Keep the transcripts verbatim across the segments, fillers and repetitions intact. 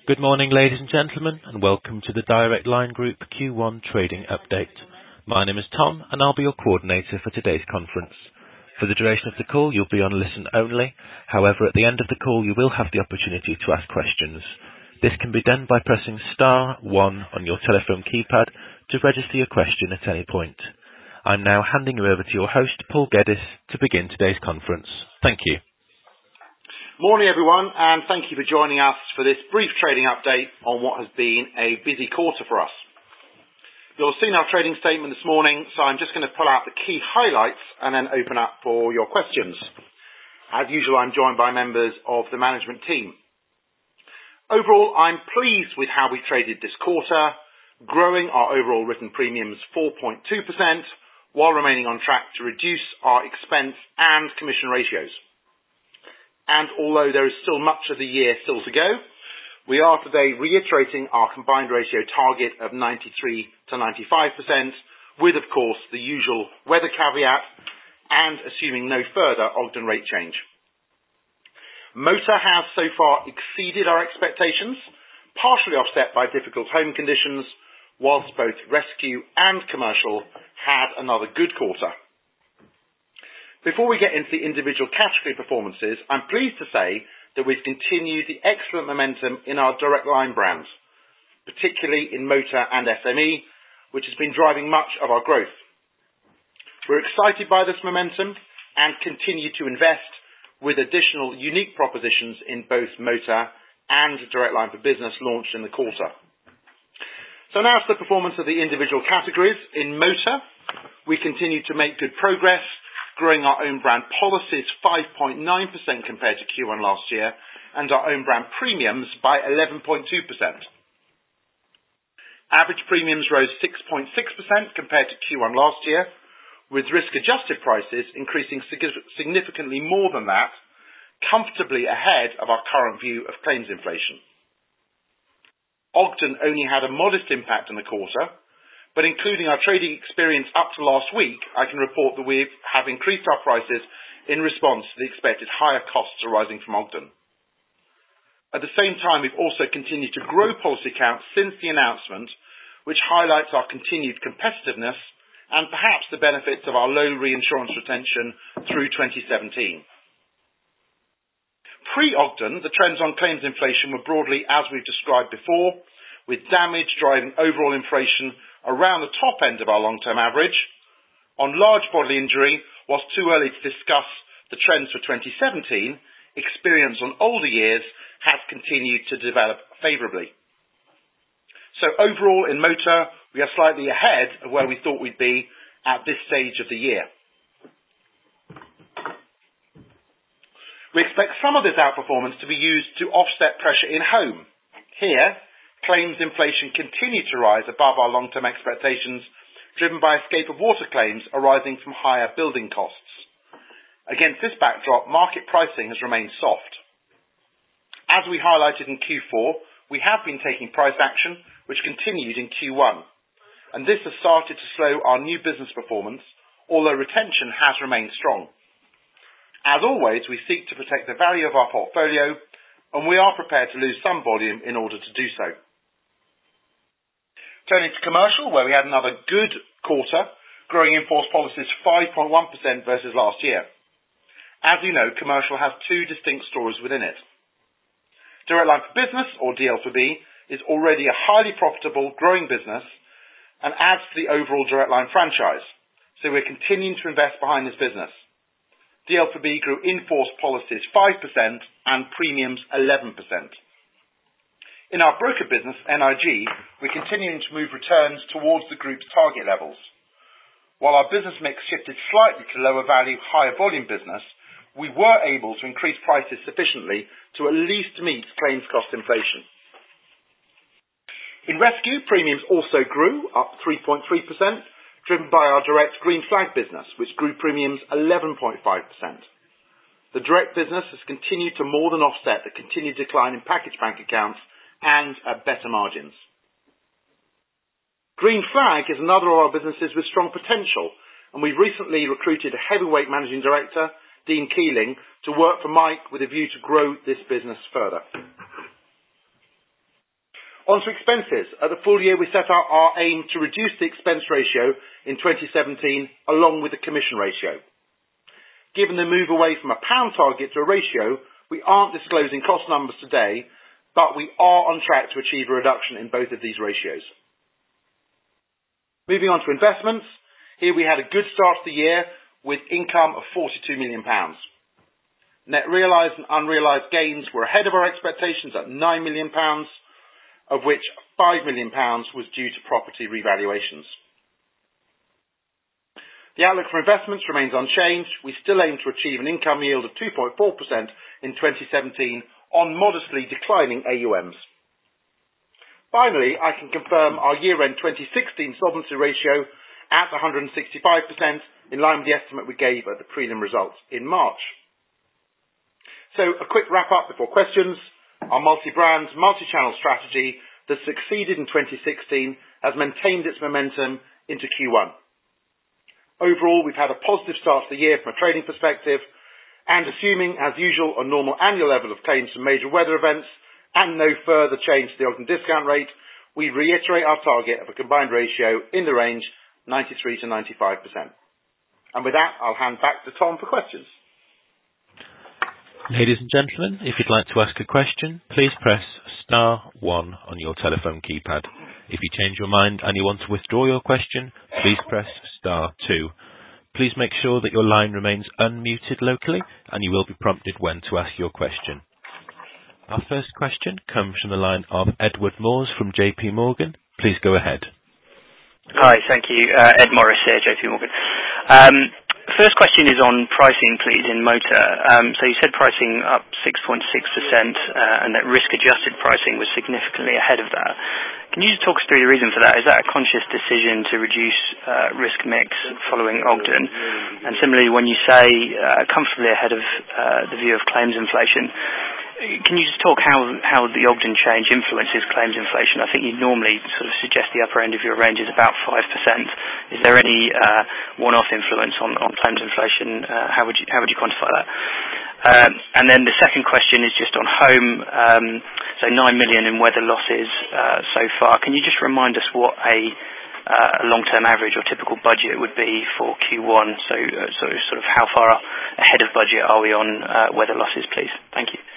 Good morning, ladies and gentlemen, and welcome to the Direct Line Group Q one trading update. My name is Tom, and I'll be your coordinator for today's conference. For the duration of the call, you'll be on listen only. However, at the end of the call, you will have the opportunity to ask questions. This can be done by pressing star one on your telephone keypad to register your question at any point. I'm now handing you over to your host, Paul Geddes, to begin today's conference. Thank you. Morning everyone, and thank you for joining us for this brief trading update on what has been a busy quarter for us. You'll have seen our trading statement this morning, so I'm just going to pull out the key highlights and then open up for your questions. As usual, I'm joined by members of the management team. Overall, I'm pleased with how we traded this quarter, growing our overall written premiums four point two percent, while remaining on track to reduce our expense and commission ratios. And although there is still much of the year still to go, we are today reiterating our combined ratio target of ninety-three to ninety-five percent, with, of course, the usual weather caveat and assuming no further Ogden rate change. Motor has so far exceeded our expectations, partially offset by difficult home conditions, whilst both rescue and commercial had another good quarter. Before we get into the individual category performances, I'm pleased to say that we've continued the excellent momentum in our Direct Line brands, particularly in motor and S M E, which has been driving much of our growth. We're excited by this momentum and continue to invest with additional unique propositions in both motor and Direct Line for Business launched in the quarter. So now to the performance of the individual categories. In motor, we continue to make good progress, growing our own brand policies five point nine percent compared to Q one last year, and our own brand premiums by eleven point two percent. Average premiums rose six point six percent compared to Q one last year, with risk-adjusted prices increasing significantly more than that, comfortably ahead of our current view of claims inflation. Ogden only had a modest impact in the quarter, but including our trading experience up to last week, I can report that we have increased our prices in response to the expected higher costs arising from Ogden. At the same time, we've also continued to grow policy counts since the announcement, which highlights our continued competitiveness and perhaps the benefits of our low reinsurance retention through twenty seventeen. Pre-Ogden, the trends on claims inflation were broadly as we've described before, with damage driving overall inflation around the top end of our long-term average. On large bodily injury, whilst too early to discuss the trends for twenty seventeen, experience on older years has continued to develop favourably. So overall in motor, we are slightly ahead of where we thought we'd be at this stage of the year. We expect some of this outperformance to be used to offset pressure in home. Here, claims inflation continued to rise above our long-term expectations, driven by escape of water claims arising from higher building costs. Against this backdrop, market pricing has remained soft. As we highlighted in Q four, we have been taking price action, which continued in Q one, and this has started to slow our new business performance, although retention has remained strong. As always, we seek to protect the value of our portfolio, and we are prepared to lose some volume in order to do so. Turning to commercial, where we had another good quarter, growing in-force policies five point one percent versus last year. As you know, commercial has two distinct stories within it. Direct Line for Business, or D L for B, is already a highly profitable, growing business and adds to the overall Direct Line franchise, so we're continuing to invest behind this business. D L for B grew in-force policies five percent and premiums eleven percent. In our broker business, N I G, we're continuing to move returns towards the group's target levels. While our business mix shifted slightly to lower value, higher volume business, we were able to increase prices sufficiently to at least meet claims cost inflation. In rescue, premiums also grew, up three point three percent, driven by our direct Green Flag business, which grew premiums eleven point five percent. The direct business has continued to more than offset the continued decline in package bank accounts and at better margins. Green Flag is another of our businesses with strong potential, and we've recently recruited a heavyweight managing director, Dean Keeling, to work for Mike with a view to grow this business further. On to expenses. At the full year, we set out our aim to reduce the expense ratio in twenty seventeen along with the commission ratio. Given the move away from a pound target to a ratio, we aren't disclosing cost numbers today, but we are on track to achieve a reduction in both of these ratios. Moving on to investments. Here we had a good start to the year with income of forty-two million pounds. Net realised and unrealised gains were ahead of our expectations at nine million pounds, of which five million pounds was due to property revaluations. The outlook for investments remains unchanged. We still aim to achieve an income yield of two point four percent in twenty seventeen on modestly declining A U Ms. Finally, I can confirm our year-end twenty sixteen solvency ratio at one hundred sixty-five percent, in line with the estimate we gave at the prelim results in March. So a quick wrap-up before questions. Our multi-brand, multi-channel strategy that succeeded in twenty sixteen has maintained its momentum into Q one. Overall, we've had a positive start to the year from a trading perspective, and assuming, as usual, a normal annual level of claims from major weather events and no further change to the Ogden discount rate, we reiterate our target of a combined ratio in the range ninety-three to ninety-five percent. And with that, I'll hand back to Tom for questions. Ladies and gentlemen, if you'd like to ask a question, please press star one on your telephone keypad. If you change your mind and you want to withdraw your question, please press star two. Please make sure that your line remains unmuted locally, and you will be prompted when to ask your question. Our first question comes from the line of Edward Moores from J P Morgan. Please go ahead. Hi, thank you. Uh, Ed Morris here, J P Morgan. Um, First question is on pricing, please, in motor. Um, so you said pricing up six point six percent, uh, and that risk-adjusted pricing was significantly ahead of that. Can you just talk us through the reason for that? Is that a conscious decision to reduce uh, risk mix following Ogden? And similarly, when you say uh, comfortably ahead of uh, the view of claims inflation, can you just talk how how the Ogden change influences claims inflation? I think you normally sort of suggest the upper end of your range is about five percent. Is there any uh, one-off influence on, on claims inflation? Uh, how would you how would you quantify that? Um, and then the second question is just on home. Um, so nine million in weather losses uh, so far. Can you just remind us what a uh, long-term average or typical budget would be for Q one? So, uh, so sort of how far ahead of budget are we on uh, weather losses, please? Thank you.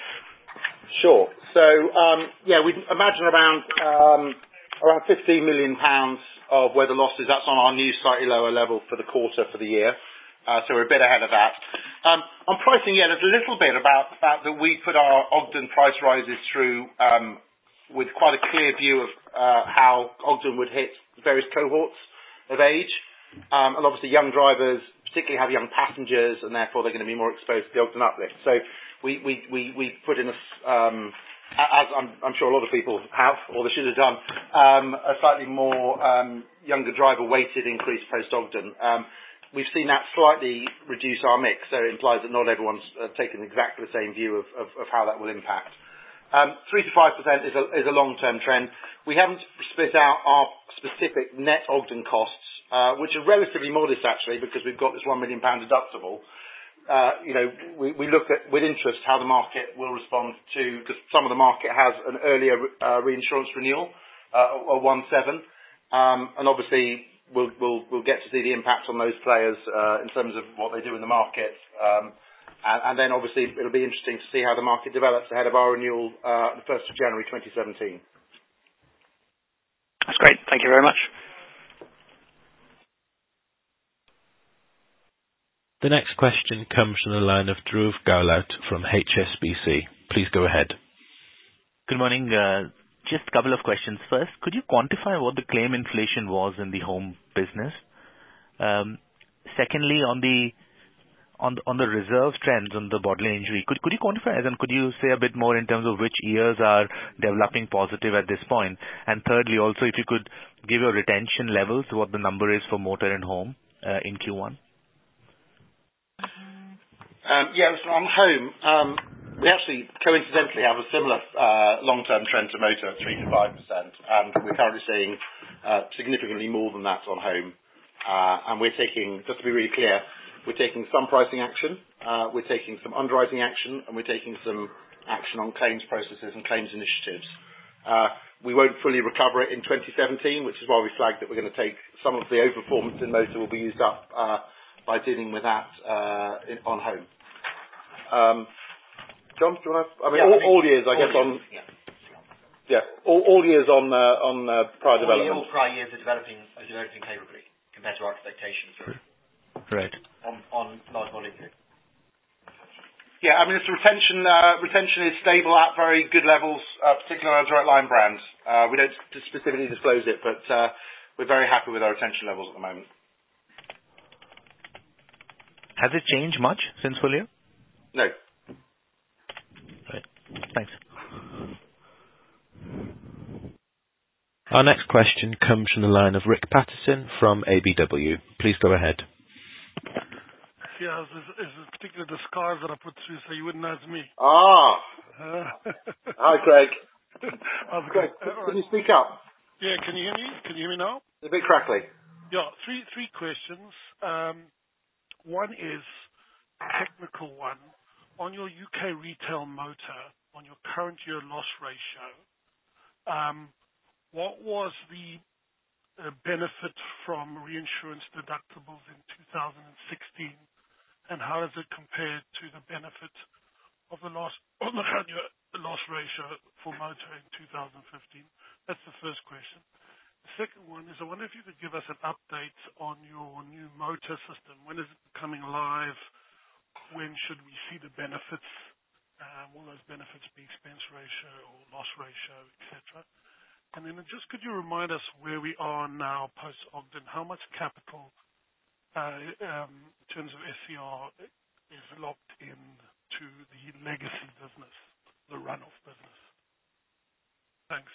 Sure. So, um, yeah, we imagine around um, around fifteen million pounds of weather losses. That's on our new slightly lower level for the quarter for the year. Uh, so we're a bit ahead of that. Um, on pricing, yeah, there's a little bit about the fact that we put our Ogden price rises through um, with quite a clear view of uh, how Ogden would hit various cohorts of age. Um, and obviously young drivers particularly have young passengers, and therefore they're going to be more exposed to the Ogden uplift. So we, we, we, we put in a, um, as I'm, I'm sure a lot of people have, or they should have done, um, a slightly more um, younger driver weighted increase post-Ogden. Um, we've seen that slightly reduce our mix, so it implies that not everyone's uh, taken exactly the same view of, of, of how that will impact. Um, three to five percent is a, is a long-term trend. We haven't split out our specific net Ogden costs, uh, which are relatively modest actually, because we've got this one million pound deductible. Uh, you know, we, we look at with interest how the market will respond to, because some of the market has an earlier uh, reinsurance renewal, uh, or one seven, um, and obviously we'll, we'll, we'll get to see the impact on those players uh, in terms of what they do in the market. Um, and, and then obviously it'll be interesting to see how the market develops ahead of our renewal uh, the first of January twenty seventeen. That's great. Thank you very much. The next question comes from the line of Dhruv Gahlaut from H S B C. Please go ahead. Good morning. Uh, just a couple of questions. First, could you quantify what the claim inflation was in the home business? Um, secondly, on the on the, on the reserve trends on the bodily injury, could could you quantify as and could you say a bit more in terms of which years are developing positive at this point? And thirdly, also if you could give your retention levels, what the number is for motor and home uh, in Q one. Um, yeah, so on home, um, we actually coincidentally have a similar uh, long-term trend to motor at three to five percent, and we're currently seeing uh, significantly more than that on home. Uh, and we're taking, just to be really clear, we're taking some pricing action, uh, we're taking some underwriting action, and we're taking some action on claims processes and claims initiatives. Uh, we won't fully recover it in twenty seventeen, which is why we flagged that we're going to take some of the overperformance in motor will be used up uh, by dealing with that uh, in, on home. Um, John, do you want to? I mean, yeah, all, I mean, all years, I all guess, years, on yeah, yeah, all, all years on uh, on uh, prior all development. All prior years are developing are developing favourably compared to our expectations. Right. On on large volume. Yeah, I mean, it's retention. Uh, retention is stable at very good levels, uh, particularly on our direct line brands. Uh, we don't specifically disclose it, but uh, we're very happy with our retention levels at the moment. Has it changed much since full year? No. Right. Thanks. Our next question comes from the line of Rick Patterson from A B W. Please go ahead. Yeah, there's, there's a particular disguise that I put through so you wouldn't know it's me. Ah. Uh, Hi, Craig. How's it Craig, going? Uh, can you speak up? Yeah, can you hear me? Can you hear me now? It's a bit crackly. Yeah, three three questions. Um, one is a technical one. On your U K retail motor, on your current year loss ratio, um, what was the uh, benefit from reinsurance deductibles in two thousand sixteen? And how does it compare to the benefit of the loss on the current year loss ratio for motor in two thousand fifteen? That's the first question. The second one is, I wonder if you could give us an update on your new motor system. When is it coming live? When should we see the benefits? Uh, will those benefits be expense ratio or loss ratio, et cetera? And then just could you remind us where we are now post-Ogden? How much capital Uh, um, in terms of S C R, is locked into the legacy business, the run-off business? Thanks.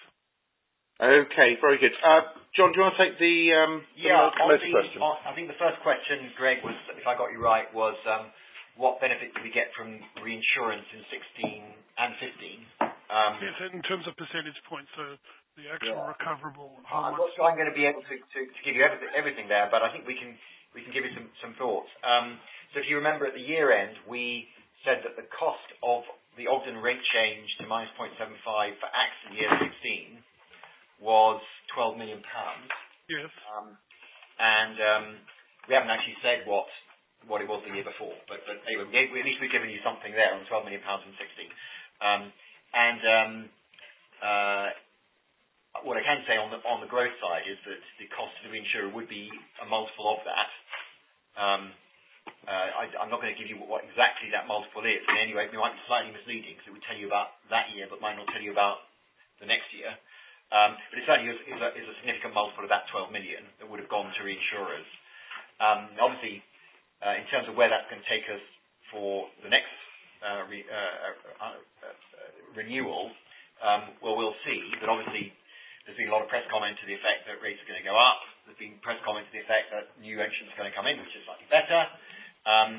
Okay, very good. Uh, John, do you want to take the, um, the Yeah, motor, on motor the, question? on, I think the first question, Greg, was, if I got you right, was um, what benefit did we get from reinsurance in sixteen and fifteen? Um, Yes, in terms of percentage points, so the actual Yeah. recoverable, how I'm much? not sure I'm going to be able to, to, to give you everything, everything there, but I think we can we can give you some, some thoughts. Um, so if you remember at the year end, we said that the cost of the Ogden rate change to minus zero point seven five for accident year sixteen was twelve million pounds. Yes. Um, and um, we haven't actually said what what it was the year before, but, but anyway, we, at least we've given you something there on twelve million pounds and sixteen. Um, and um, uh, what I can say on the on the growth side is that the cost to the insurer would be a multiple of that. Um, uh, I, I'm not going to give you what, what exactly that multiple is. And anyway, it might be slightly misleading because it would tell you about that year, but might not tell you about the next year. Um, but it certainly is, is, a, is a significant multiple of that twelve million that would have gone to reinsurers. Um, obviously, uh, in terms of where that's going to take us for the next uh, re, uh, uh, uh, renewal, um, well, we'll see. But obviously, there's been a lot of press comment to the effect that rates are going to go up. There's been press comment to the effect that new entrants are going to come in, which is slightly better. Um,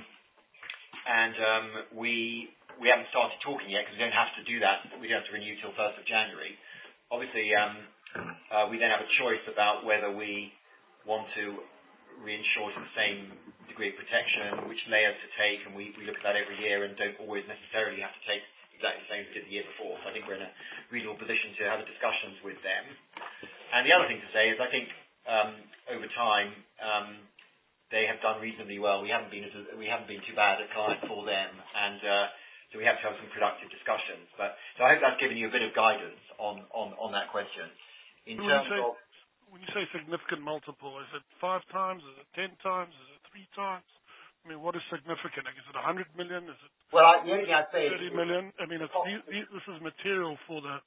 and um, we we haven't started talking yet because we don't have to do that. We don't have to renew till first of January. Obviously, um, uh, we then have a choice about whether we want to reinsure to the same degree of protection, which layers to take, and we, we look at that every year and don't always necessarily have to take exactly the same as we did the year before. So I think we're in a reasonable position to have the discussions with them. And the other thing to say is I think um, over time um, they have done reasonably well. We haven't been as a, we haven't been too bad a client for them, and uh, so we have to have some productive discussions. But so I hope that's given you a bit of guidance on on, on that question. In when terms you say, of when you say significant multiple, is it five times? Is it ten times? Is it three times? I mean, what is significant? Like, is it one hundred million? Is it well, I, the only thing I'd say thirty is million? I mean, it's, these, these, this is material for the.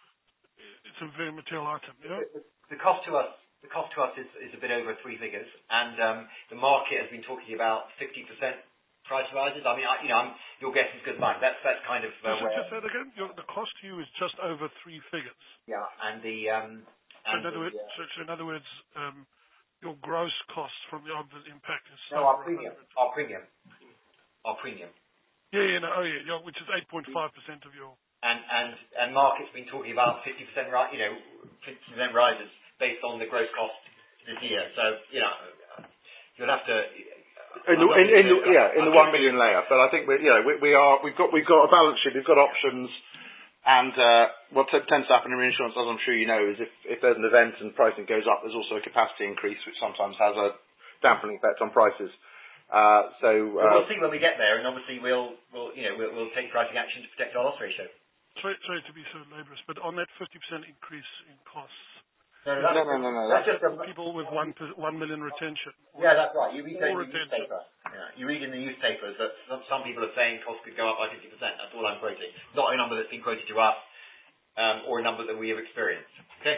It's a very material item. Yeah. the, the cost to us. The cost to us is, is a bit over three figures, and um, the market has been talking about fifty percent price rises. I mean, I, you know, I'm, your guess is good as mine. That's that's kind of uh, Just, where. just say that again. Your, the cost to you is just over three figures. Yeah, and the um, So and in other the, words, uh, so, so in other words, um, your gross cost from the obvious impact is no, our premium, our premium, our premium, Yeah, yeah, no, oh yeah, yeah, which is eight point five percent of your. and and and market's been talking about fifty percent rise, you know, fifty percent rises based on the gross cost this year. So you know, you'll have to. In the, in, in the, yeah, in the one million layer. But I think we, you know, we, we are we've got we've got a balance sheet. We've got options. And uh, what t- tends to happen in reinsurance, as I'm sure you know, is if, if there's an event and pricing goes up, there's also a capacity increase, which sometimes has a dampening effect on prices. Uh, so uh, we'll see when we get there, and obviously we'll, we'll you know, we'll, we'll take pricing action to protect our loss ratio. Sorry, sorry to be so laborious, but on that fifty percent increase in costs, no, no, no, no, no, no. That's, that's just a, people with one one million retention. Yeah, that's right. You read in the retention. newspaper. Yeah. You read in the newspapers that some, some people are saying costs could go up by fifty percent. That's all I'm quoting. Not a number that's been quoted to us, um, or a number that we have experienced. Okay.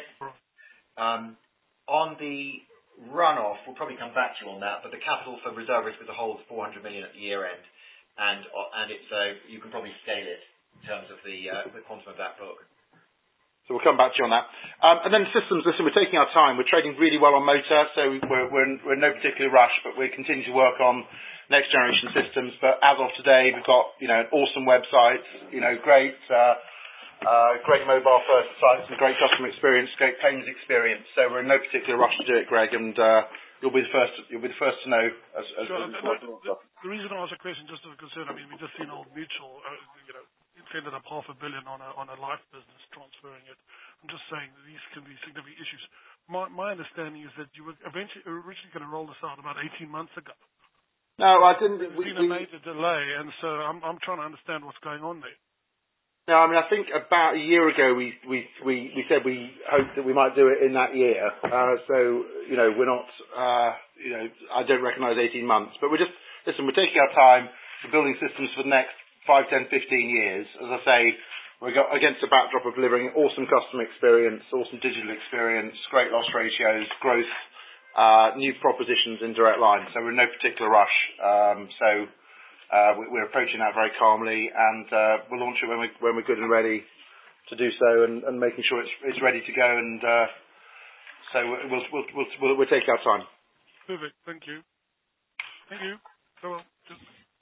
Um, on the runoff, we'll probably come back to you on that. But the capital for reserve risk as a whole is four hundred million at the year end, and uh, and it's uh, you can probably scale it in terms of the uh, the quantum of that book. So we'll come back to you on that. Um, and then systems, listen, we're taking our time. We're trading really well on motor, so we're, we're, in, we're in no particular rush, but we continue to work on next generation systems. But as of today, we've got, you know, an awesome website, you know, great, uh, uh, great mobile first sites and great customer experience, great claims experience. So we're in no particular rush to do it, Greg, and uh, you'll be the first, you'll be the first to know as, as, sure, as the, the, the reason I asked a question, just as a concern, I mean, we've just seen Old Mutual, uh, you know, ended up half a billion on a on a life business, transferring it. I'm just saying that these can be significant issues. My my understanding is that you were eventually originally going to roll this out about eighteen months ago. No, I didn't. There's we, been a we, major delay, and so I'm I'm trying to understand what's going on there. No, I mean, I think about a year ago we we we, we said we hoped that we might do it in that year. Uh, so you know, we're not. Uh, you know, I don't recognise eighteen months, but we're just listen. We're taking our time. We're building systems for the next five, ten, fifteen years. As I say, we're against a backdrop of delivering awesome customer experience, awesome digital experience, great loss ratios, growth, uh, new propositions in direct line. So we're in no particular rush. Um, so uh, we're approaching that very calmly, and uh, we'll launch it when, we, when we're good and ready to do so, and, and making sure it's, it's ready to go. And uh, so we'll, we'll, we'll, we'll, we'll take our time. Perfect. Thank you. Thank you. So well. Just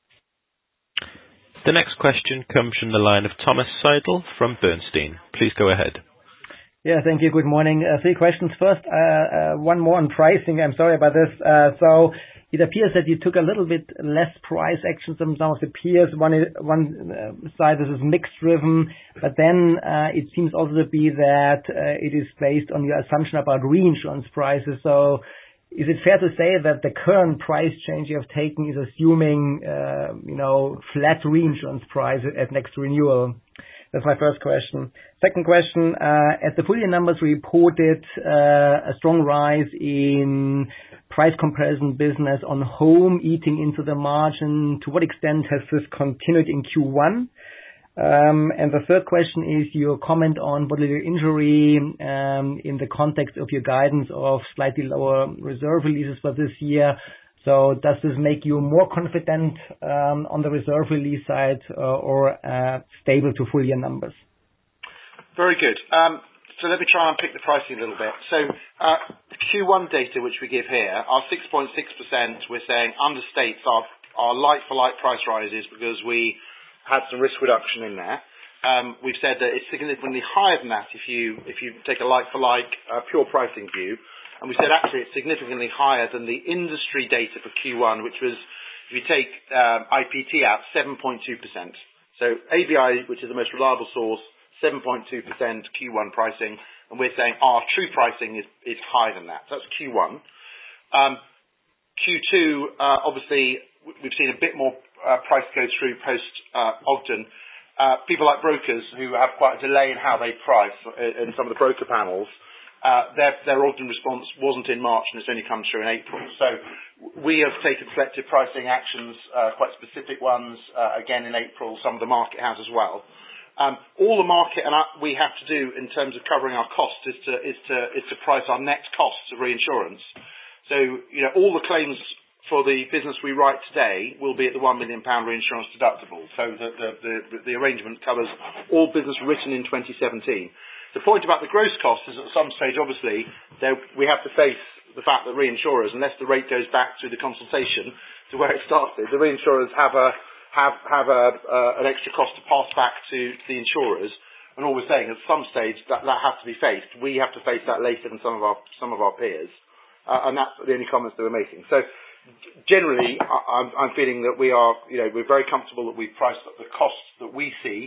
The next question comes from the line of Thomas Seidel from Bernstein. Please go ahead. Yeah, thank you. Good morning. Uh, three questions. First, uh, uh, one more on pricing. I'm sorry about this. Uh, so it appears that you took a little bit less price action than some of the peers. One, one uh, side, this is mix driven, but then uh, it seems also to be that uh, it is based on your assumption about reinsurance prices. So is it fair to say that the current price change you have taken is assuming, uh, you know, flat reinsurance price at next renewal? That's my first question. Second question, uh, at the full year numbers reported uh, a strong rise in price comparison business on home eating into the margin. To what extent has this continued in Q one? Um, and the third question is your comment on bodily injury um, in the context of your guidance of slightly lower reserve releases for this year. So does this make you more confident um, on the reserve release side uh, or uh, stable to full year numbers? Very good. Um, so let me try and pick the pricing a little bit. So uh, the Q one data which we give here, our six point six percent, we're saying understates our, our like-for-like price rises because we had some risk reduction in there. Um, we've said that it's significantly higher than that if you if you take a like-for-like uh, pure pricing view. And we said actually it's significantly higher than the industry data for Q one, which was, if you take um, I P T out, seven point two percent. So A B I, which is the most reliable source, seven point two percent Q one pricing. And we're saying our true pricing is, is higher than that. So that's Q one. Um, Q two, uh, obviously, we've seen a bit more uh, price go through post uh, Ogden. Uh, people like brokers who have quite a delay in how they price in some of the broker panels, uh, their, their Ogden response wasn't in March and it's only come through in April. So we have taken selective pricing actions, uh, quite specific ones, uh, again in April. Some of the market has as well. Um, all the market and I, we have to do in terms of covering our costs is to is to is to price our net costs of reinsurance. So you know all the claims for the business we write today will be at the one million pound reinsurance deductible. So the, the, the, the arrangement covers all business written in twenty seventeen. The point about the gross cost is at some stage, obviously, there, we have to face the fact that reinsurers, unless the rate goes back through the consultation to where it started, the reinsurers have a have have a, uh, an extra cost to pass back to, to the insurers. And all we're saying is at some stage that, that has to be faced. We have to face that later than some of our some of our peers. Uh, and that's the only comments that we're making. So generally, I'm, I'm feeling that we are, you know, we're very comfortable that we've priced the costs that we see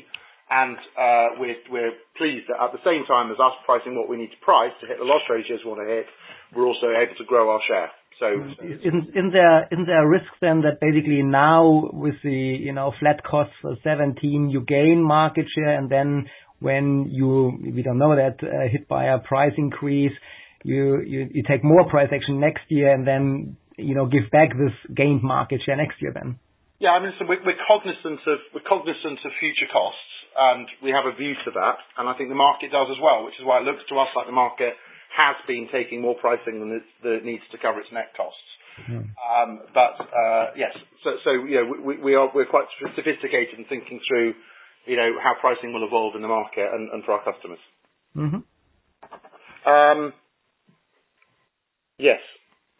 And uh, we're, we're pleased that at the same time as us pricing what we need to price to hit the loss ratios we want to hit, we're also able to grow our share. So, isn't, isn't there isn't there a risk then that basically now with the you know flat costs for seventeen you gain market share, and then when you we don't know that uh, hit by a price increase, you, you you take more price action next year and then you know give back this gained market share next year then? Yeah, I mean, so we're, we're cognizant of we're cognizant of future costs. And we have a view to that, and I think the market does as well, which is why it looks to us like the market has been taking more pricing than it, than it needs to cover its net costs. Mm. Um, but uh, yes, so, so you know, we, we are we're quite sophisticated in thinking through, you know, how pricing will evolve in the market and, and for our customers. Mm-hmm. Um, yes.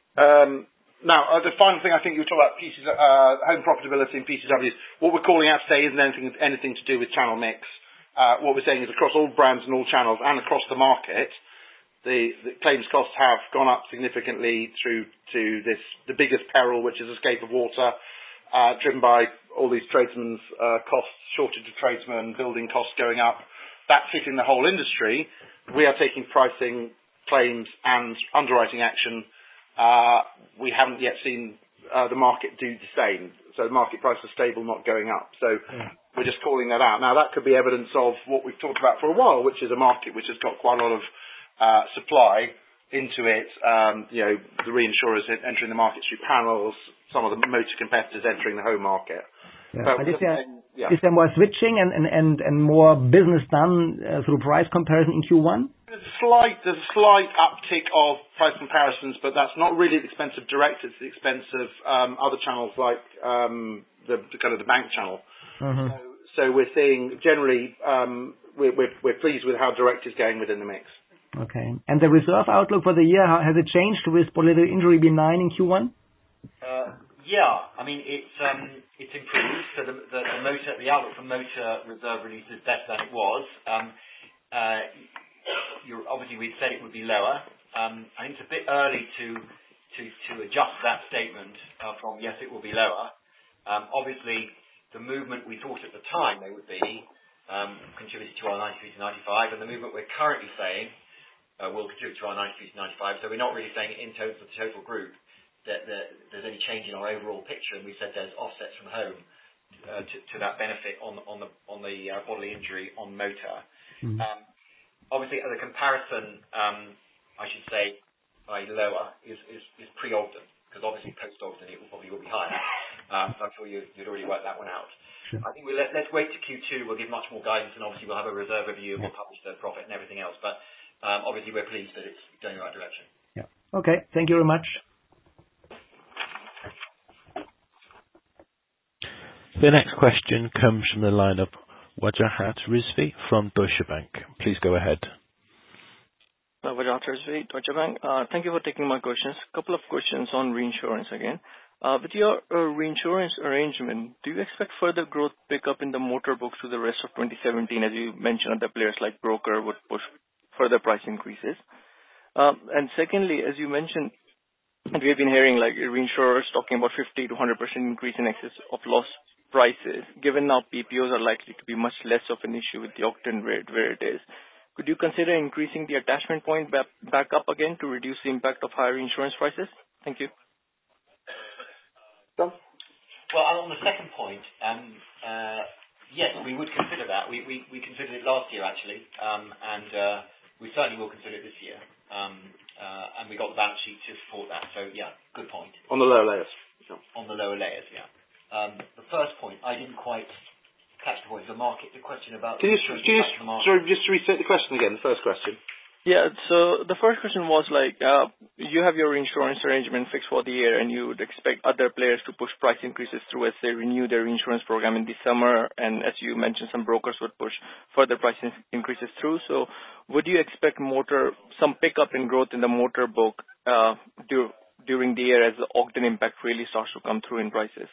Um, Now, uh, the final thing I think you were talking about, P C, uh, home profitability and P C Ws. What we're calling out today isn't anything anything to do with channel mix. Uh, what we're saying is across all brands and all channels and across the market, the, the claims costs have gone up significantly through to this the biggest peril, which is escape of water, uh, driven by all these tradesmen's uh, costs, shortage of tradesmen, building costs going up. That's hitting the whole industry. We are taking pricing, claims, and underwriting action. Uh, we haven't yet seen uh, the market do the same. So the market price is stable, not going up. So yeah. We're just calling that out. Now, that could be evidence of what we've talked about for a while, which is a market which has got quite a lot of uh, supply into it. Um, you know, the reinsurers entering the market through panels, some of the motor competitors entering the home market. Yeah. But is, there, yeah. is there more switching and, and, and, and more business done uh, through price comparison in Q one? There's a slight, there's a slight uptick of price comparisons, but that's not really at the expense of direct. It's the expense of um, other channels like um, the, the kind of the bank channel. Mm-hmm. So, so we're seeing generally um, we're, we're we're pleased with how direct is going within the mix. Okay. And the reserve outlook for the year, how, has it changed with bodily injury benign in Q one? Uh, yeah, I mean it's um, it's improved. So the, the, the motor, the outlook for motor reserve release is better than it was. Um, uh, You're, obviously, we'd said it would be lower. Um, I think it's a bit early to to, to adjust that statement uh, from yes, it will be lower. Um, obviously, the movement we thought at the time they would be um, contributed to our ninety-three to ninety-five, and the movement we're currently saying uh, will contribute to our ninety-three to ninety-five. So we're not really saying in total for the total group that, that there's any change in our overall picture, and we said there's offsets from home uh, to, to that benefit on on the on the uh, bodily injury on motor. Mm-hmm. Um, Obviously, as a comparison, um, I should say, by lower, is, is, is pre-Ogden, because obviously post-Ogden it will probably will be higher. Um, so I'm sure you, you'd already worked that one out. Sure. I think we'll let, let's wait to Q two. We'll give much more guidance, and obviously we'll have a reserve review, and we'll publish the profit and everything else. But um, obviously we're pleased that it's going in the right direction. Yeah. Okay. Thank you very much. The next question comes from the line of Wajahat Rizvi from Deutsche Bank. Please go ahead. Uh, Wajahat Rizvi, Deutsche Bank. Uh, thank you for taking my questions. A couple of questions on reinsurance again. Uh, with your uh, reinsurance arrangement, do you expect further growth pick up in the motor book through the rest of twenty seventeen? As you mentioned, other players like broker would push further price increases. Um, and secondly, as you mentioned, and we have been hearing like reinsurers talking about fifty to one hundred percent increase in excess of loss prices. Given now P P Os are likely to be much less of an issue with the Ogden rate where it is, could you consider increasing the attachment point back, back up again to reduce the impact of higher insurance prices? Thank you. John? Well, on the second point, um, uh, yes, we would consider that. We, we, we considered it last year actually, um, and uh, we certainly will consider it this year. Um, uh, and we got the balance sheet to support that. So yeah, good point. On the lower layers. Sure. On the lower layers, yeah. Um, the first point, I didn't quite catch the point. The market, the question about... Can you, can you just, sorry, just restate the question again, the first question? Yeah, so the first question was like, uh, you have your insurance arrangement fixed for the year and you would expect other players to push price increases through as they renew their insurance program in the summer, and as you mentioned, some brokers would push further price increases through. So would you expect motor, some pickup in growth in the motor book uh, do, during the year as the Ogden impact really starts to come through in prices?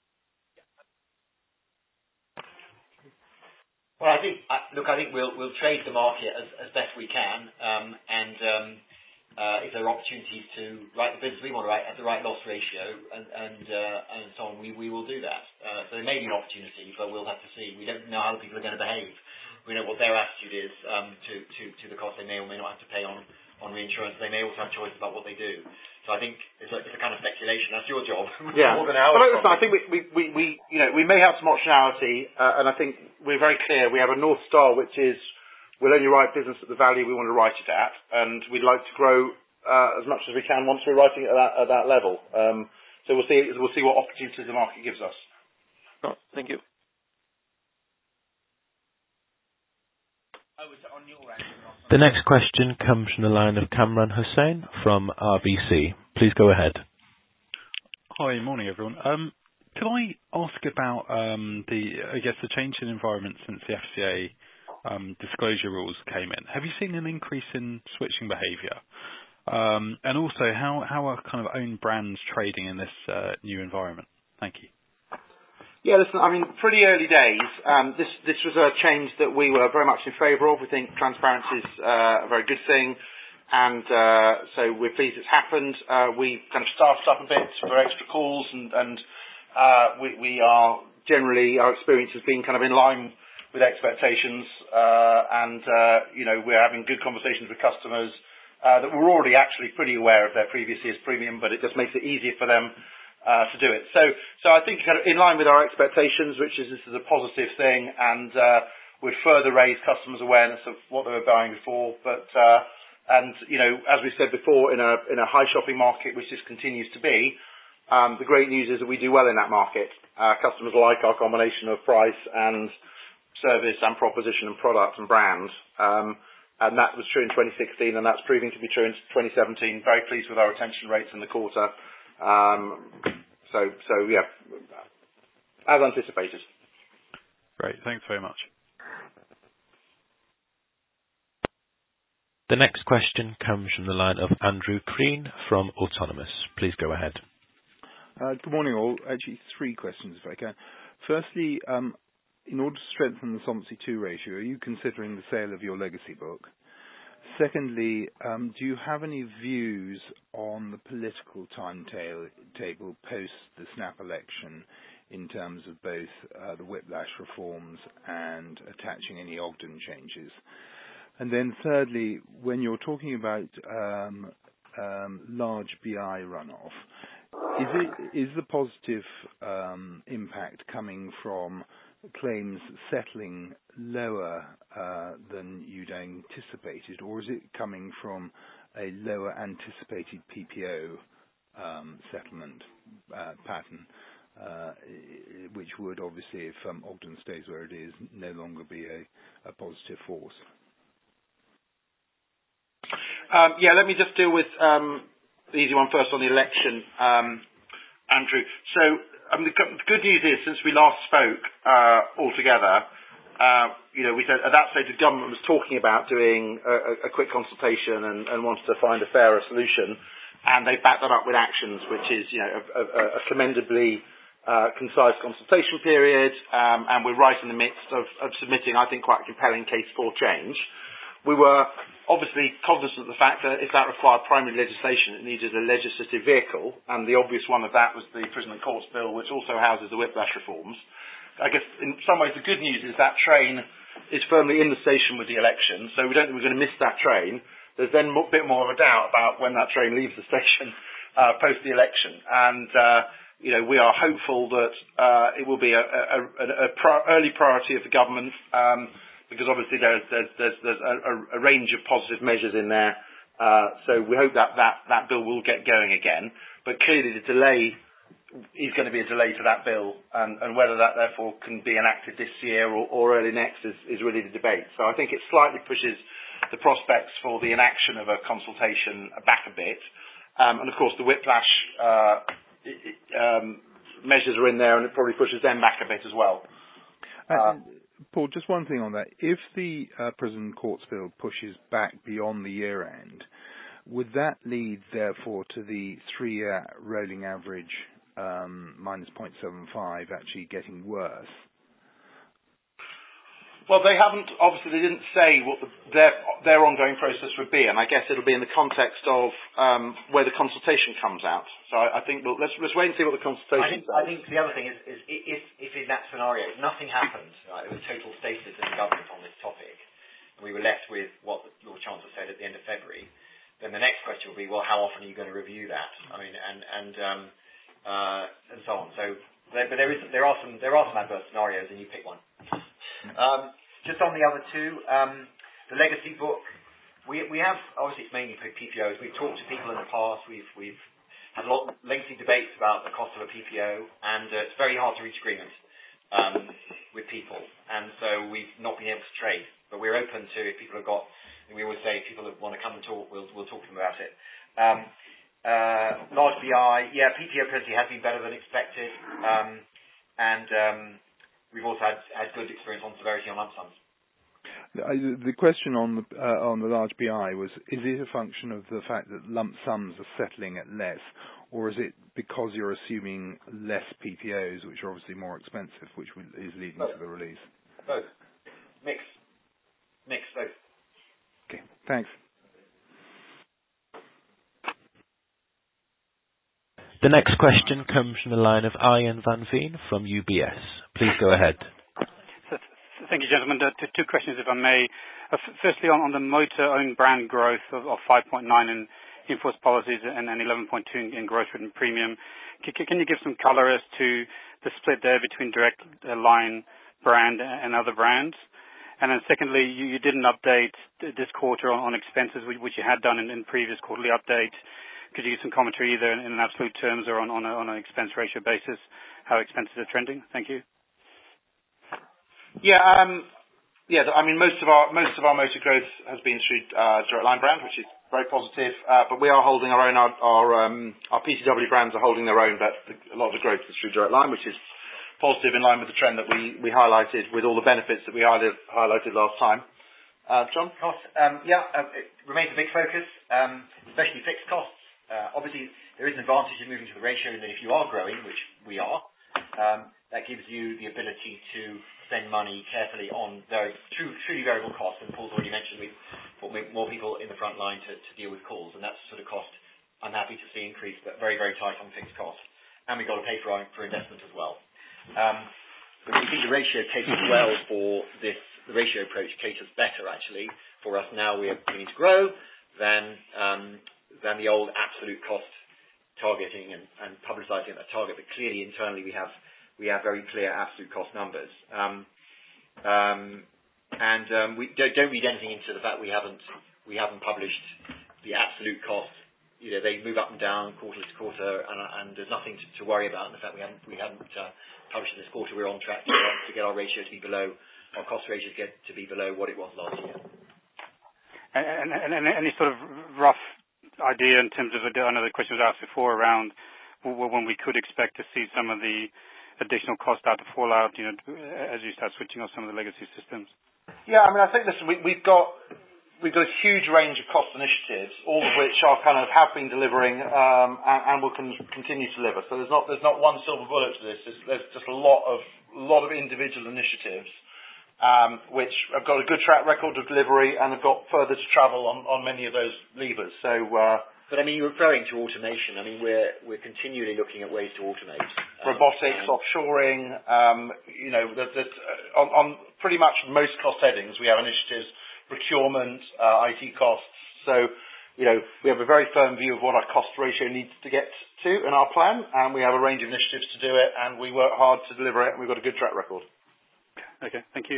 Well, I think, look, I think we'll we'll trade the market as, as best we can, um, and um, uh, if there are opportunities to write the business we want to write at the right loss ratio and and uh, and so on, we, we will do that. Uh, so there may be an opportunity, but we'll have to see. We don't know how the people are going to behave. We know what their attitude is um, to, to, to the cost they may or may not have to pay on, on reinsurance. They may also have choices about what they do. So I think it's a, it's a kind of speculation. That's your job. Yeah. More than ours, but listen, I think we, we, we, we, you know, we may have some optionality, uh, and I think we're very clear. We have a North Star, which is we'll only write business at the value we want to write it at, and we'd like to grow uh, as much as we can once we're writing it at that, at that level. Um, so we'll see, we'll see what opportunities the market gives us. Oh, thank you. The next question comes from the line of Kamran Hussain from R B C. Please go ahead. Hi, morning everyone. Um, could I ask about um, the, I guess, the change in environment since the F C A um, disclosure rules came in? Have you seen an increase in switching behaviour? Um, and also, how how are kind of own brands trading in this uh, new environment? Thank you. Yeah, listen, I mean, pretty early days. Um, this this was a change that we were very much in favour of. We think transparency is uh, a very good thing, and uh, so we're pleased it's happened. Uh, we kind of staffed up a bit for extra calls, and, and uh, we, we are generally, our experience has been kind of in line with expectations, uh, and uh, you know, we're having good conversations with customers uh, that were already actually pretty aware of their previous year's premium, but it just makes it easier for them Uh, to do it. So so I think kind of in line with our expectations, which is this is a positive thing, and uh, would further raise customers' awareness of what they were buying before. But uh, and you know, as we said before, in a in a high shopping market, which this continues to be, um, the great news is that we do well in that market. Uh, customers like our combination of price and service and proposition and product and brand. Um, and that was true in twenty sixteen, and that's proving to be true in twenty seventeen. Very pleased with our retention rates in the quarter. Um, so, so yeah, as anticipated. Great, thanks very much. The next question comes from the line of Andrew Crean from Autonomous. Please go ahead. Uh, good morning all. Actually, three questions if I can. Firstly, um, in order to strengthen the Solvency two ratio, are you considering the sale of your legacy book? Secondly, um, do you have any views on the political timetable post the snap election in terms of both uh, the whiplash reforms and attaching any Ogden changes? And then thirdly, when you're talking about um, um, large B I runoff, is it is the positive um, impact coming from claims settling lower uh, than you'd anticipated, or is it coming from a lower anticipated P P O um, settlement uh, pattern, uh, which would obviously, if um, Ogden stays where it is, no longer be a, a positive force? Um, yeah, let me just deal with um, the easy one first on the election, um, Andrew. So Um, the, the good news is, since we last spoke uh, all together, uh, you know, we said at that stage the government was talking about doing a, a quick consultation and, and wanted to find a fairer solution, and they backed that up with actions, which is, you know, a, a, a commendably uh, concise consultation period, um, and we're right in the midst of, of submitting, I think, quite a compelling case for change. We were obviously cognizant of the fact that if that required primary legislation, it needed a legislative vehicle, and the obvious one of that was the Prison and Courts Bill, which also houses the whiplash reforms. I guess in some ways the good news is that train is firmly in the station with the election, so we don't think we're going to miss that train. There's then a bit more of a doubt about when that train leaves the station uh, post the election, and uh, you know, we are hopeful that uh, it will be a, a, a, a pro- early priority of the government. Um, because obviously there's, there's, there's, there's a, a range of positive measures in there. Uh, so we hope that, that that bill will get going again. But clearly the delay is going to be a delay to that bill, and, and whether that therefore can be enacted this year or, or early next is, is really the debate. So I think it slightly pushes the prospects for the inaction of a consultation back a bit. Um, and of course the whiplash uh, um, measures are in there, and it probably pushes them back a bit as well. Uh, Paul, just one thing on that. If the uh, Prison Courts Bill pushes back beyond the year end, would that lead, therefore, to the three-year rolling average um, minus zero point seven five actually getting worse? Well, they haven't, obviously they didn't say what the, their their ongoing process would be, and I guess it'll be in the context of um, where the consultation comes out. So I, I think, well, let's, let's wait and see what the consultation I think, says. I think the other thing is, is if, if in that scenario, if nothing happened, right, there was total stasis in the government on this topic, and we were left with what the Lord Chancellor said at the end of February, then the next question will be, well, how often are you going to review that? I mean, and and um, uh, and so on. So, there, but there is there are some there are some adverse scenarios, and you pick one. Um, just on the other two, um, the legacy book, we we have obviously it's mainly for P P Os. We've talked to people in the past. We've we've had a lot lengthy debates about the cost of a P P O, and uh, it's very hard to reach agreement um, with people, and so we've not been able to trade. But we're open to if people have got. We always say if people want to come and talk, we'll we'll talk to them about it. Um, uh, large B I, yeah, P P O presently has been better than expected, um, and um, we've also had, had good experience on severity on lump sums. The question on the uh, on the large B I was: is it a function of the fact that lump sums are settling at less, or is it because you're assuming less P P Os, which are obviously more expensive, which is leading both. to the release? Both. Mix. Mix, both. Okay, thanks. The next question comes from the line of Ian Van Veen from U B S. Please go ahead. Thank you, gentlemen. Uh, two questions, if I may. Uh, f- firstly, on, on the motor own brand growth of, of five point nine in in-force policies and, and eleven point two in, in gross written premium, C- can you give some colour as to the split there between direct uh, line brand and other brands? And then secondly, you, you did an update this quarter on, on expenses, which, which you had done in, in previous quarterly updates. Could you give some commentary either in, in absolute terms or on, on, a, on an expense ratio basis, how expenses are trending? Thank you. Yeah, um, yeah. I mean, most of our most of our motor growth has been through uh, Direct Line brand, which is very positive. Uh, but we are holding our own. Our our, um, our P C W brands are holding their own, but the, a lot of the growth is through Direct Line, which is positive in line with the trend that we, we highlighted with all the benefits that we highlighted, highlighted last time. Uh, John? Costs, um, yeah, uh, it remains a big focus, um, especially fixed costs. Uh, obviously, there is an advantage in moving to the ratio in that if you are growing, which we are, um, that gives you the ability to spend money carefully on very true, truly variable costs. And Paul's already mentioned we've put more people in the front line to, to deal with calls, and that's the sort of cost I'm happy to see increase, but very, very tight on fixed costs. And we've got to pay for, our, for investment as well. Um, but we think the ratio caters well for this. The ratio approach caters better, actually, for us now. We are beginning to grow than um, than the old absolute cost targeting and, and publicising that target. But clearly, internally, we have we have very clear absolute cost numbers. Um, um, and um, we don't, don't read anything into the fact we haven't we haven't published the absolute cost. You know, they move up and down quarter to quarter, and, and there's nothing to, to worry about. In fact, we haven't we haven't uh, published this quarter. We're on track to, to get our ratio to be below, our cost ratio to get to be below what it was last year. And, and, and any sort of rough idea in terms of, I know the question was asked before around when we could expect to see some of the additional cost out to fall out, you know, as you start switching off some of the legacy systems? Yeah, I mean, I think listen, we, we've got. We've got a huge range of cost initiatives, all of which are kind of have been delivering um, and, and will con- continue to deliver. So there's not there's not one silver bullet to this. There's, there's just a lot of lot of individual initiatives um, which have got a good track record of delivery and have got further to travel on, on many of those levers. So, uh, but I mean, you're referring to automation. I mean, we're we're continually looking at ways to automate um, robotics, offshoring. Um, you know, that, that, uh, on, on pretty much most cost headings, we have initiatives. Procurement, uh, I T costs. So, you know, we have a very firm view of what our cost ratio needs to get to in our plan, and we have a range of initiatives to do it, and we work hard to deliver it, and we've got a good track record. Okay, thank you.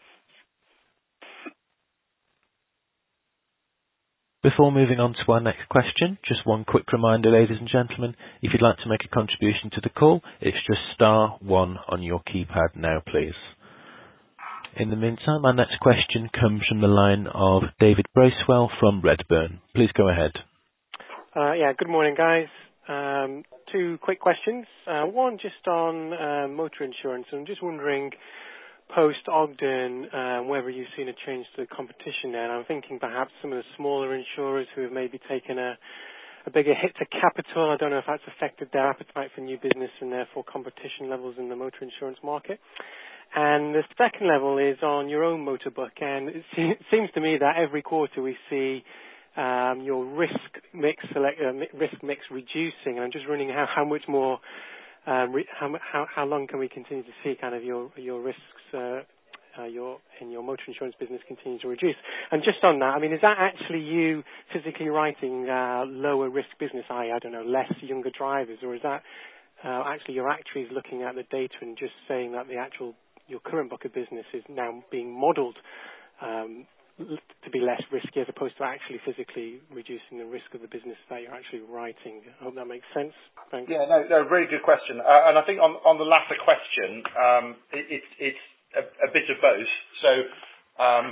Before moving on to our next question, just one quick reminder, ladies and gentlemen, if you'd like to make a contribution to the call, it's just star one on your keypad now, please. In the meantime, our next question comes from the line of David Bracewell from Redburn. Please go ahead. Uh, yeah, good morning, guys. Um, two quick questions. Uh, one just on uh, motor insurance. I'm just wondering, post-Ogden, uh, whether you've seen a change to the competition there. And I'm thinking perhaps some of the smaller insurers who have maybe taken a, a bigger hit to capital. I don't know if that's affected their appetite for new business and therefore competition levels in the motor insurance market. And the second level is on your own motor book, and it, se- it seems to me that every quarter we see um, your risk mix select, uh, mi- risk mix reducing, and I'm just wondering how, how much more, um, re- how, how how long can we continue to see kind of your your risks uh, uh, your in your motor insurance business continue to reduce? And just on that, I mean, is that actually you physically writing uh, lower risk business, that is, I don't know, less younger drivers, or is that uh, actually your actuaries looking at the data and just saying that the actual your current book of business is now being modelled um, to be less risky as opposed to actually physically reducing the risk of the business that you're actually writing? I hope that makes sense. Thanks. Yeah, no, no, really good question. Uh, and I think on, on the latter question, um, it, it, it's a, a bit of both. So um,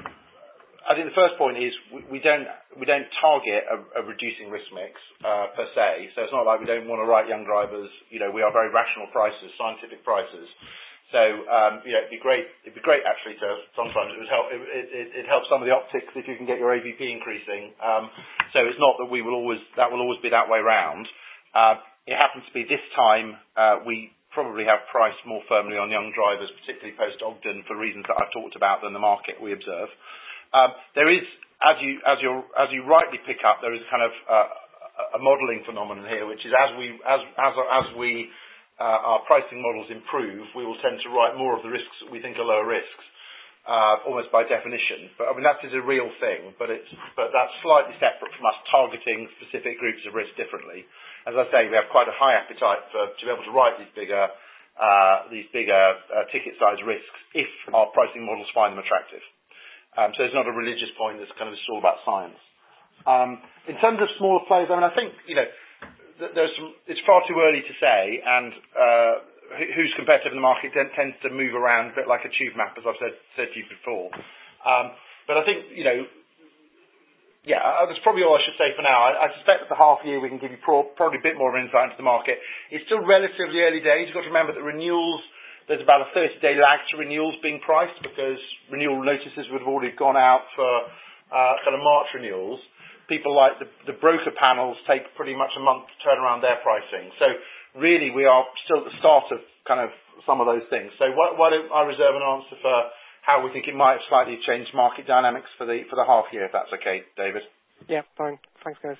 I think the first point is we, we don't we don't target a, a reducing risk mix uh, per se. So it's not like we don't want to write young drivers. You know, we are very rational prices, scientific prices. So um, you know, it'd be great. It'd be great actually to sometimes it would help. It, it, it helps some of the optics if you can get your A V P increasing. Um, so it's not that we will always that will always be that way round. Uh, it happens to be this time uh, we probably have priced more firmly on young drivers, particularly post Ogden, for reasons that I've talked about than the market we observe. Um, there is, as you as you as you rightly pick up, there is kind of uh, a modelling phenomenon here, which is as we as as as we Uh, our pricing models improve, we will tend to write more of the risks that we think are lower risks, uh, almost by definition. But I mean, that is a real thing, but it's but that's slightly separate from us targeting specific groups of risk differently. As I say, we have quite a high appetite for to be able to write these bigger uh, these bigger uh, ticket size risks if our pricing models find them attractive. Um, so it's not a religious point; it's kind of it's all about science. Um, in terms of smaller players, I mean, I think you know. There's some, it's far too early to say, and uh, who's competitive in the market tends to move around a bit like a tube map, as I've said, said to you before. Um, but I think, you know, yeah, that's probably all I should say for now. I, I suspect that the half year we can give you pro- probably a bit more of an insight into the market. It's still relatively early days. You've got to remember that renewals, there's about a thirty-day lag to renewals being priced because renewal notices would have already gone out for uh, kind of March renewals. People like the, the broker panels take pretty much a month to turn around their pricing. So really we are still at the start of kind of some of those things. So why, why don't I reserve an answer for how we think it might have slightly changed market dynamics for the for the half year, if that's okay, David? Yeah, fine. Thanks, guys.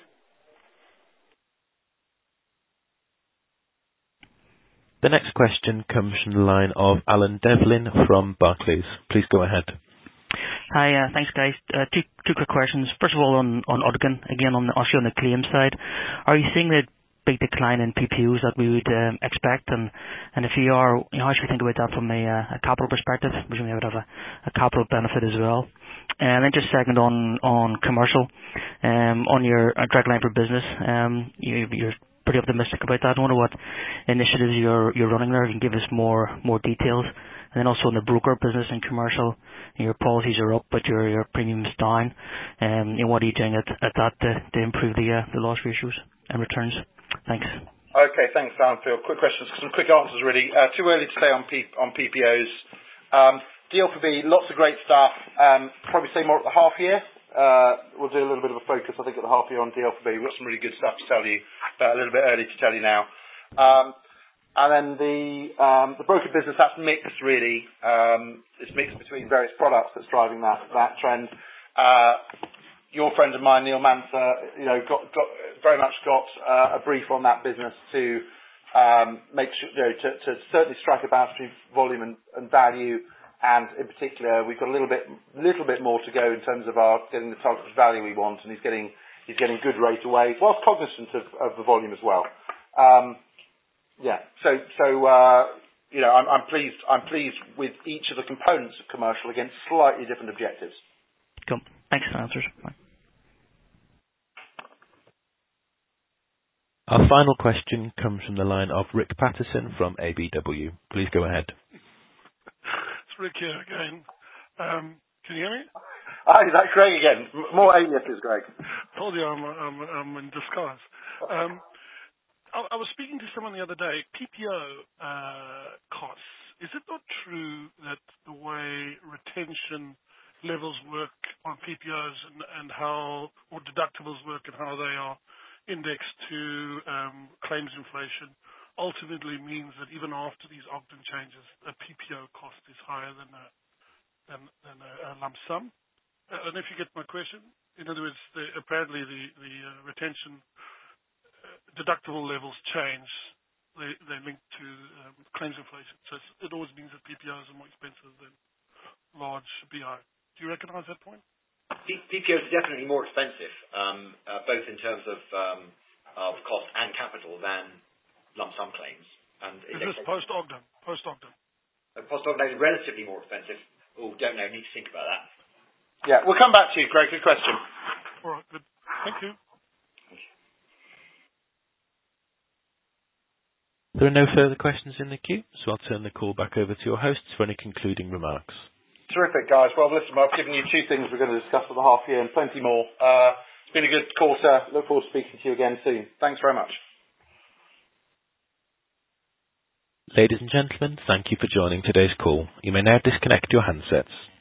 The next question comes from the line of Alan Devlin from Barclays. Please go ahead. Hi, uh, thanks, guys. Uh, two two quick questions. First of all, on on Ogden, again, on the, actually on the claim side, are you seeing the big decline in P P Os that we would um, expect? And and if you are, you know, how should we think about that from a, uh, a capital perspective? Presumably, would have a, a capital benefit as well. And then just second on on commercial, um, on your uh, direct line for business, um, you, you're pretty optimistic about that. I wonder what initiatives you're you're running there. If you can give us more more details. And then also in the broker business and commercial, your policies are up, but your your premiums down. Um, and what are you doing at, at that to, to improve the uh, the loss ratios and returns? Thanks. Okay, thanks, Alan, for your quick questions. Some quick answers, really. Uh, too early to say on P, on P P Os. Um, D L P B, lots of great stuff. Um, probably say more at the half year. Uh, we'll do a little bit of a focus, I think, at the half year on D L P B. We've got some really good stuff to tell you, but a little bit early to tell you now. Um, And then the um, the broker business, that's mixed really. Um, it's mixed between various products that's driving that that trend. Uh, your friend of mine, Neil Manser, you know, got, got very much got uh, a brief on that business to um, make sure, you know, to, to certainly strike a balance between volume and, and value. And in particular, we've got a little bit little bit more to go in terms of our getting the targeted value we want, and he's getting he's getting good rate away, whilst cognizant of, of the volume as well. Um, Yeah. So, so uh, you know, I'm, I'm pleased. I'm pleased with each of the components of commercial against slightly different objectives. Cool. Thanks for the answers. Bye. Our final question comes from the line of Rick Patterson from A B W. Please go ahead. It's Rick here again. Um, can you hear me? Ah, is that Greg again? M- more aliases, Greg. Told you I'm, I'm, I'm in disguise. Um, I was speaking to someone the other day, P P O uh, costs. Is it not true that the way retention levels work on P P Os and, and how, or deductibles work and how they are indexed to um, claims inflation ultimately means that even after these Ogden changes, a P P O cost is higher than a, than, than a, a lump sum. Uh, and if you get my question, in other words, the, apparently the, the uh, retention uh, deductible levels change. They, they're linked to um, claims inflation. So it always means that P P Os are more expensive than large B I. Do you recognize that point? P P Os are definitely more expensive, um, uh, both in terms of um, of cost and capital than lump sum claims. And is this post-Ogden? Post-Ogden. Uh, post-Ogden is relatively more expensive. Oh, don't know. Need to think about that. Yeah, we'll come back to you, Greg. Good question. All right, good. Thank you. There are no further questions in the queue, so I'll turn the call back over to your hosts for any concluding remarks. Terrific, guys. Well, listen, I've given you two things we're going to discuss for the half year and plenty more. Uh, it's been a good quarter. Look forward to speaking to you again soon. Thanks very much. Ladies and gentlemen, thank you for joining today's call. You may now disconnect your handsets.